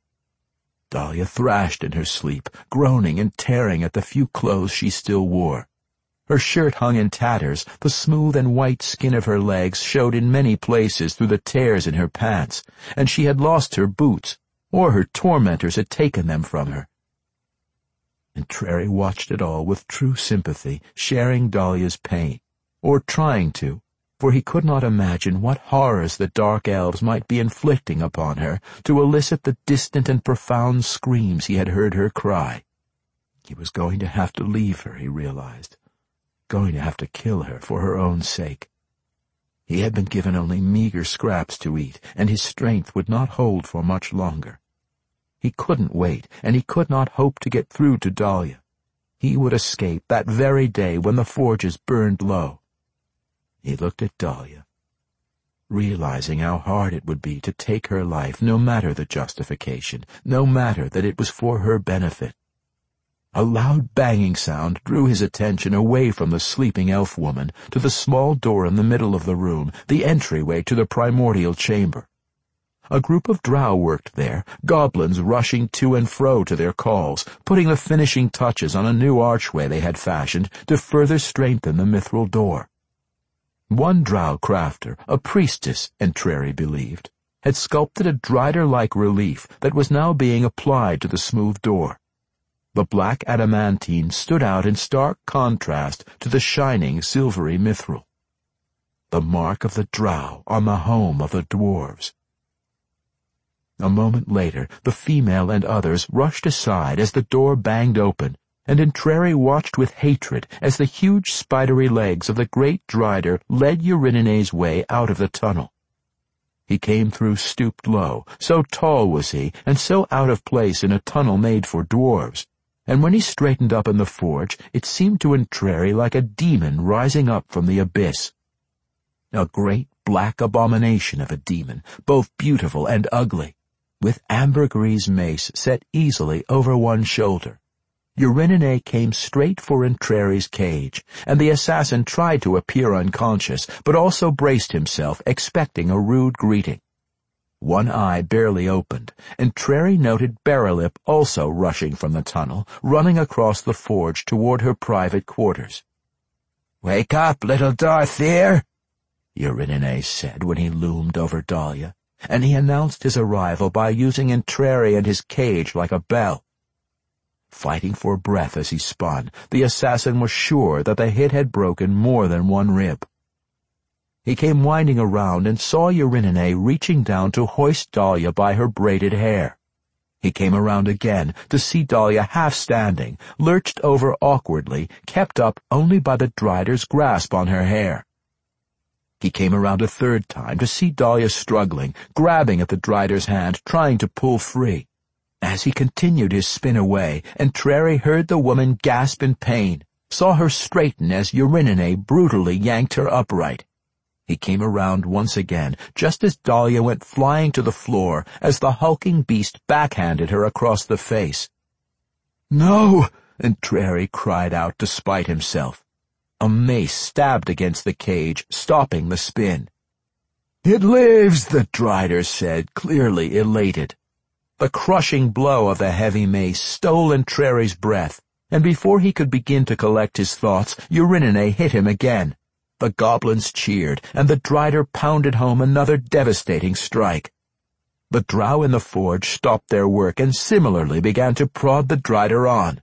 Dahlia thrashed in her sleep, groaning and tearing at the few clothes she still wore. Her shirt hung in tatters, the smooth and white skin of her legs showed in many places through the tears in her pants, and she had lost her boots, or her tormentors had taken them from her. And Trary watched it all with true sympathy, sharing Dahlia's pain, or trying to, for he could not imagine what horrors the dark elves might be inflicting upon her to elicit the distant and profound screams he had heard her cry. He was going to have to leave her, he realized, going to have to kill her for her own sake. He had been given only meager scraps to eat, and his strength would not hold for much longer. He couldn't wait, and he could not hope to get through to Dahlia. He would escape that very day when the forges burned low. He looked at Dahlia, realizing how hard it would be to take her life, no matter the justification, no matter that it was for her benefit. A loud banging sound drew his attention away from the sleeping elf woman to the small door in the middle of the room, the entryway to the primordial chamber. A group of drow worked there, goblins rushing to and fro to their calls, putting the finishing touches on a new archway they had fashioned to further strengthen the mithril door. One drow crafter, a priestess, Trary believed, had sculpted a drider-like relief that was now being applied to the smooth door. The black adamantine stood out in stark contrast to the shining silvery mithril. The mark of the drow on the home of the dwarves. A moment later, the female and others rushed aside as the door banged open, and Trary watched with hatred as the huge spidery legs of the great drider led Eurynen's way out of the tunnel. He came through stooped low, so tall was he, and so out of place in a tunnel made for dwarves, and when he straightened up in the forge, it seemed to Trary like a demon rising up from the abyss. A great black abomination of a demon, both beautiful and ugly, with ambergris mace set easily over one shoulder. Eurynene came straight for Trary's cage, and the assassin tried to appear unconscious, but also braced himself, expecting a rude greeting. One eye barely opened, and Trary noted Berilip also rushing from the tunnel, running across the forge toward her private quarters. "Wake up, little Darthier," Eurynene said when he loomed over Dahlia, and he announced his arrival by using Trary and his cage like a bell. Fighting for breath as he spun, the assassin was sure that the hit had broken more than one rib. He came winding around and saw Eurynene reaching down to hoist Dahlia by her braided hair. He came around again to see Dahlia half-standing, lurched over awkwardly, kept up only by the drider's grasp on her hair. He came around a third time to see Dahlia struggling, grabbing at the drider's hand, trying to pull free. As he continued his spin away, Trary heard the woman gasp in pain, saw her straighten as Eurynene brutally yanked her upright. He came around once again, just as Dahlia went flying to the floor, as the hulking beast backhanded her across the face. "No!" Trary cried out despite himself. A mace stabbed against the cage, stopping the spin. "It lives," the drider said, clearly elated. The crushing blow of the heavy mace stole Trary's breath, and before he could begin to collect his thoughts, Eurynene hit him again. The goblins cheered, and the drider pounded home another devastating strike. The drow in the forge stopped their work and similarly began to prod the drider on.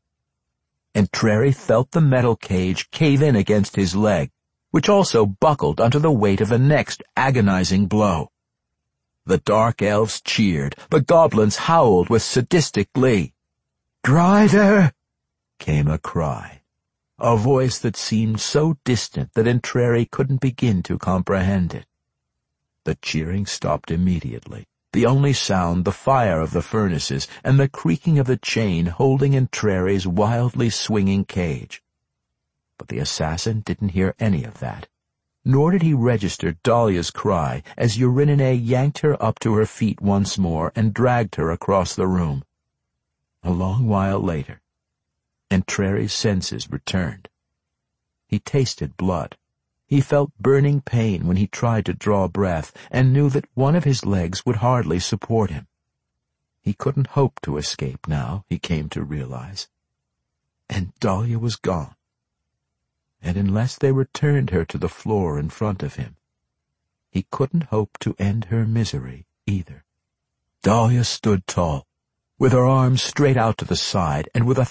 Trary felt the metal cage cave in against his leg, which also buckled under the weight of the next agonizing blow. The dark elves cheered, the goblins howled with sadistic glee. "Drider!" came a cry, a voice that seemed so distant that Trary couldn't begin to comprehend it. The cheering stopped immediately, the only sound the fire of the furnaces and the creaking of the chain holding Trary's wildly swinging cage. But the assassin didn't hear any of that, nor did he register Dahlia's cry as Eurynene yanked her up to her feet once more and dragged her across the room. A long while later, Trary's senses returned. He tasted blood. He felt burning pain when he tried to draw breath and knew that one of his legs would hardly support him. He couldn't hope to escape now, he came to realize. And Dahlia was gone. and unless they returned her to the floor in front of him, he couldn't hope to end her misery either. Dahlia stood tall, with her arms straight out to the side and with a